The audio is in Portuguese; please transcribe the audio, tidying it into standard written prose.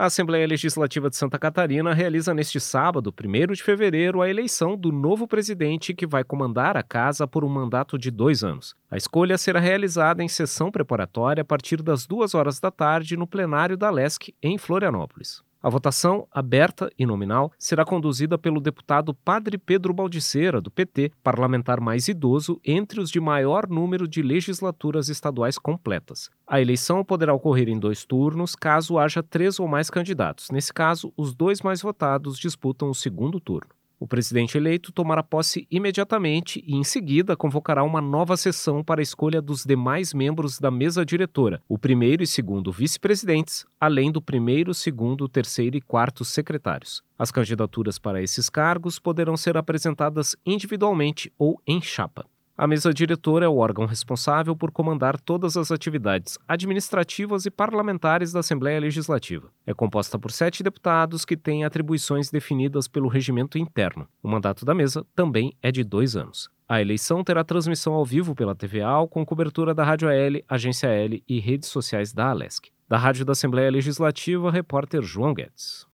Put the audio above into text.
A Assembleia Legislativa de Santa Catarina realiza neste sábado, 1º de fevereiro, a eleição do novo presidente que vai comandar a casa por um mandato de 2 anos. A escolha será realizada em sessão preparatória a partir das 2 horas da tarde no plenário da LESC, em Florianópolis. A votação, aberta e nominal, será conduzida pelo deputado Padre Pedro Baldiceira, do PT, parlamentar mais idoso entre os de maior número de legislaturas estaduais completas. A eleição poderá ocorrer em 2 turnos, caso haja 3 ou mais candidatos. Nesse caso, os 2 mais votados disputam o segundo turno. O presidente eleito tomará posse imediatamente e, em seguida, convocará uma nova sessão para a escolha dos demais membros da mesa diretora, o primeiro e segundo vice-presidentes, além do primeiro, segundo, terceiro e quarto secretários. As candidaturas para esses cargos poderão ser apresentadas individualmente ou em chapa. A mesa diretora é o órgão responsável por comandar todas as atividades administrativas e parlamentares da Assembleia Legislativa. É composta por 7 deputados que têm atribuições definidas pelo regimento interno. O mandato da mesa também é de 2 anos. A eleição terá transmissão ao vivo pela TV AL, com cobertura da Rádio AL, Agência L e redes sociais da ALESC. Da Rádio da Assembleia Legislativa, repórter João Guedes.